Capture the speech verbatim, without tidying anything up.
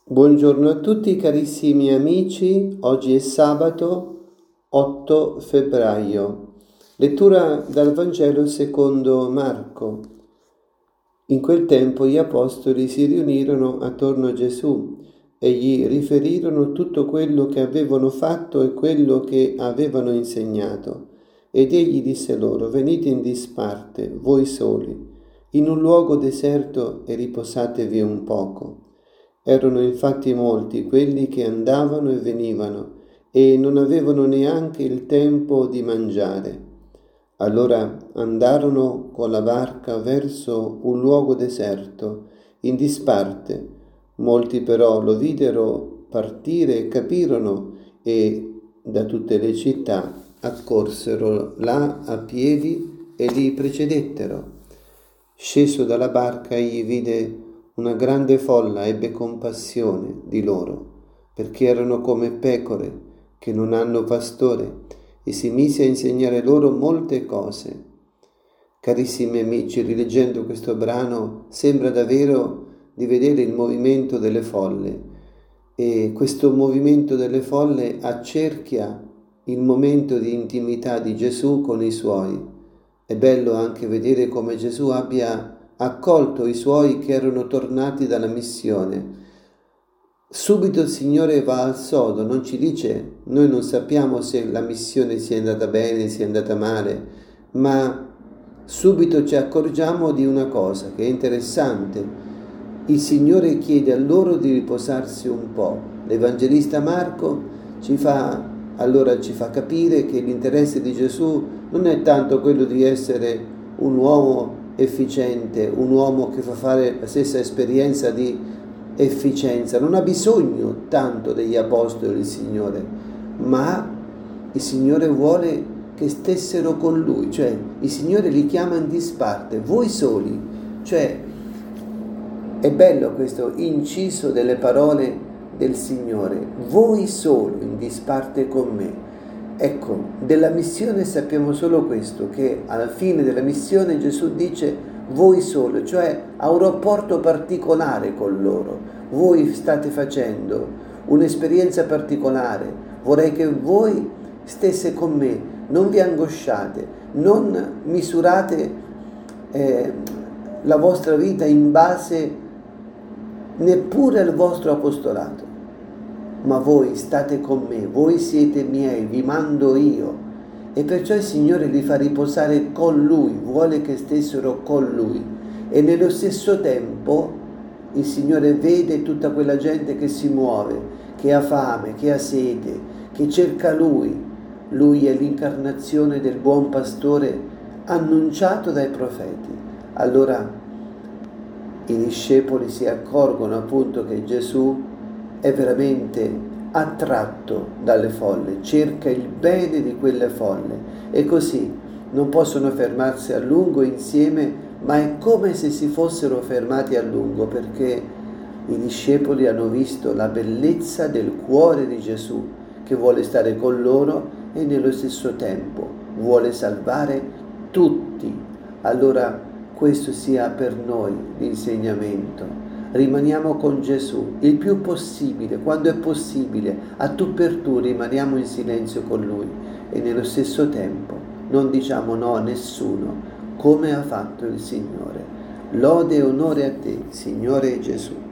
Buongiorno a tutti carissimi amici, oggi è sabato otto febbraio. Lettura dal Vangelo secondo Marco. In quel tempo gli apostoli si riunirono attorno a Gesù e gli riferirono tutto quello che avevano fatto e quello che avevano insegnato. Ed egli disse loro: venite in disparte, voi soli, in un luogo deserto e riposatevi un poco. Erano infatti molti quelli che andavano e venivano e non avevano neanche il tempo di mangiare. Allora andarono con la barca verso un luogo deserto, in disparte. Molti però lo videro partire e capirono e da tutte le città accorsero là a piedi e li precedettero. Sceso dalla barca egli vide una grande folla, ebbe compassione di loro, perché erano come pecore che non hanno pastore, e si mise a insegnare loro molte cose. Carissimi amici, rileggendo questo brano sembra davvero di vedere il movimento delle folle, e questo movimento delle folle accerchia il momento di intimità di Gesù con i suoi. È bello anche vedere come Gesù abbia accolto i suoi che erano tornati dalla missione. Subito il Signore va al sodo, non ci dice, noi non sappiamo se la missione sia andata bene, sia andata male, ma subito ci accorgiamo di una cosa che è interessante. Il Signore chiede a loro di riposarsi un po'. L'Evangelista Marco ci fa, allora ci fa capire che l'interesse di Gesù non è tanto quello di essere un uomo efficiente, un uomo che fa fare la stessa esperienza di efficienza. Non ha bisogno tanto degli apostoli il Signore, ma il Signore vuole che stessero con Lui, cioè il Signore li chiama in disparte, voi soli, cioè è bello questo inciso delle parole del Signore, voi soli in disparte con me. Ecco, della missione sappiamo solo questo, che alla fine della missione Gesù dice voi solo, cioè ha un rapporto particolare con loro. Voi state facendo un'esperienza particolare. Vorrei che voi stesse con me, non vi angosciate, non misurate eh, la vostra vita in base neppure al vostro apostolato. Ma voi state con me, voi siete miei, vi mando io. E perciò il Signore li fa riposare con Lui, vuole che stessero con Lui. E nello stesso tempo il Signore vede tutta quella gente che si muove, che ha fame, che ha sete, che cerca Lui. Lui è l'incarnazione del buon pastore annunciato dai profeti. Allora i discepoli si accorgono appunto che Gesù è veramente attratto dalle folle, cerca il bene di quelle folle e così non possono fermarsi a lungo insieme, ma è come se si fossero fermati a lungo perché i discepoli hanno visto la bellezza del cuore di Gesù che vuole stare con loro e nello stesso tempo vuole salvare tutti. Allora questo sia per noi l'insegnamento. Rimaniamo con Gesù il più possibile, quando è possibile, a tu per tu rimaniamo in silenzio con Lui e nello stesso tempo non diciamo no a nessuno, come ha fatto il Signore. Lode e onore a te, Signore Gesù.